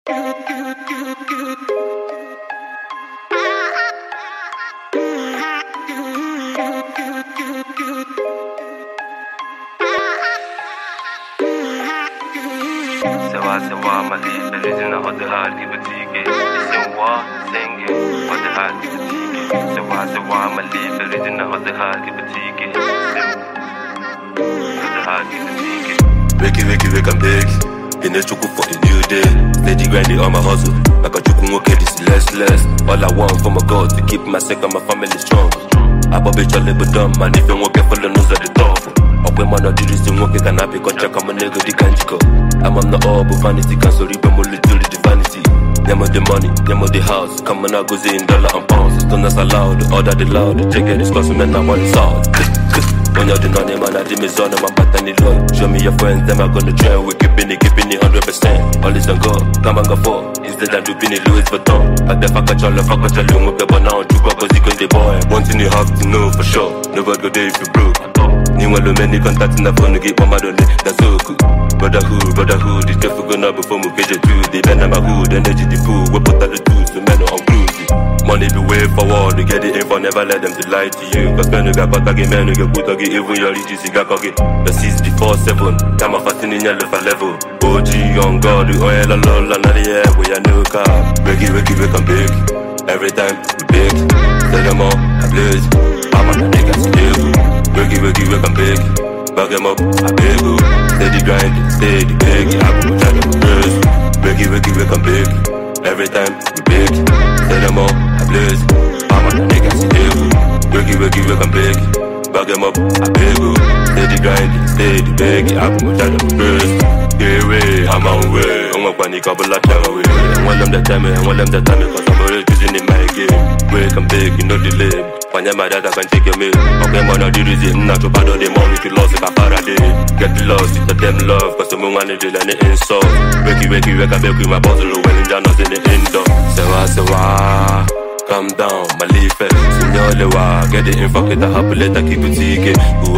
سوا مليء بالرزق هدها بتيجي سوا سنجي هدها بتيجي سوا مليء بالرزق هدها بتيجي هدها بتيجي wake and bake. In the chuku for the new day. Steady grinding on my hustle. Like a chuku okay, this is less. All I want for my God to keep myself and my family strong. I pop it all but dumb, man. If you won't get full of nose at the top. Up when man, I do this, you won't get an happy contract. I'm a nigga, the can't go. I'm on the all, but vanity can't sorry, but more little the vanity. Them of the money, them of the house. Come on, I go in dollar and pounds. Don't that's allowed, order the loud. Check it, it's costing, man, I want it out. When you're the nonny, man, I did me son, I'm back and low. Show me your friends, them are gonna try. We're keeping it 100%. All is on go, come and go for. Instead of doing it, Louis Vuitton. I the fuck a child, you but now you go cause you can the boy. One thing you have to know for sure. Never go there if you broke. New one, many contacts in the phone to get one mad on it. That's so cool. Brotherhood, it's just for gonna before we get it through. They bend on my hood, energy the food. We put out the tools, the men are on cruise. Money be way forward, to get it info, never let them to lie to you. Cause men who got bad again, men who get put again, even your legis, you got cocky. The 64-7, time of fasting in your level. OG on God, the oil and lol, and the air, we are new car. Wake and bake. Every time we bake. Tell them all, I blaze. I'm on the niggas, wake and bake. Back them up, I beg you. Steady grind, steady bake. I'm gonna try to burst. Wake and bake. Every time we bake. Tell them all, I blaze. I'm on the niggas, wake and bake. Back them up, I beg you. Steady grind, steady bake. I'm gonna try to burst. Get away, I'm on way. I'm gonna panic up a lot of away. I want them that time, cause I'm already using in my game. Wake and bake, you know delay. When you're mad, I can take your meal. Okay, man, I do this, not to bother them all. If you lost, if I Faraday. Get lost, it's a them love, cause I'm one to do any insult. Wake and bake with my puzzle when in Janos in the indoor. Sewa, calm down, my leaf, Signor, get the info, get the happy letter, keep it ticket.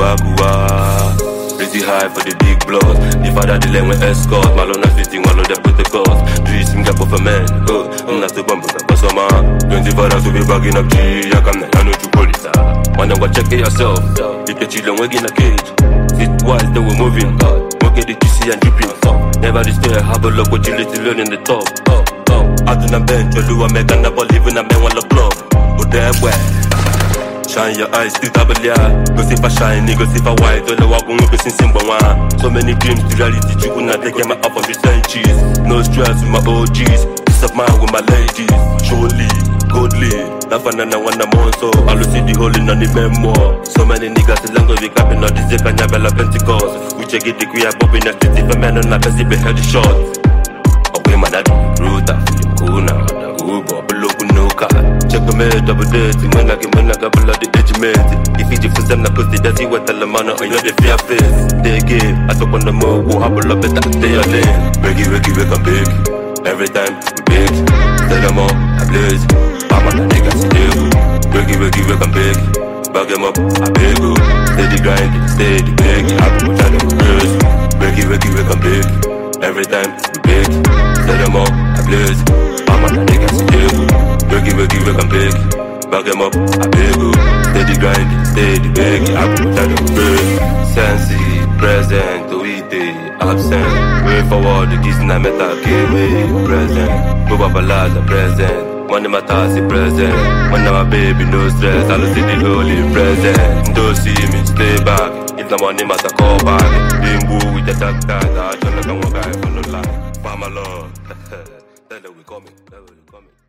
Gua. Pretty high for the big blood. The father the lane with escort. Malona fitting all of the protocols. Dreams him get for men. I'm not the bumper, but some man. 24 hours to be bagging up G. I come I know you police. Wanna go check it yourself. You can chill and work in a cage. Sit wise, then we're moving. Work it to see and dripping. Never despair, have a look what you little learn in the top. Out on a bench, you do a make and never live in a man on the club. Go there, where? Shine your eyes, still double yeah. Go see if I shine, go see if I white. Don't know what I'm going to see one. So many dreams, the reality you could not take them up on the cheese. No stress with my OGs. Peace of mind with my ladies. Surely, godly. That fun and I want them on so I'll see the hole in on the memoir. So many niggas is long as we clapping on the zip and Yabella Pentecost. We check it, we are popping next to the man on a best be head shot. Okay, man, I do root up. Cool now. Below no car. Check the mail, double date. When I got below the edgemate. If you for them, I put the dirty with the man on your fear face. They give, I talk on the move, go have a lot better, stay a lane. Wake and bake. Every time we bake. Tell them all, I blaze. I'm on the niggas, wake and bake. Back them up, I beg you. Steady grind, steady bake. I'm gonna try to burst. Wake and bake. Every time we bake. Tell them all, I blaze. I'm on the niggas, wake and bake. Back them up, I beg you. Steady grind, steady bake. I'm gonna try to burst. Sensi, present, Oide, absent. Way forward, the kids in the metal, give present. Go Babalaza, present. Money matters, present. When I'm a baby, no stress. I'll see the holy present. Don't see me, stay back. If the money matter, call back. Bimbo with the dark guys. I don't know what guy for no life. Farmer Lord. Tell them we coming.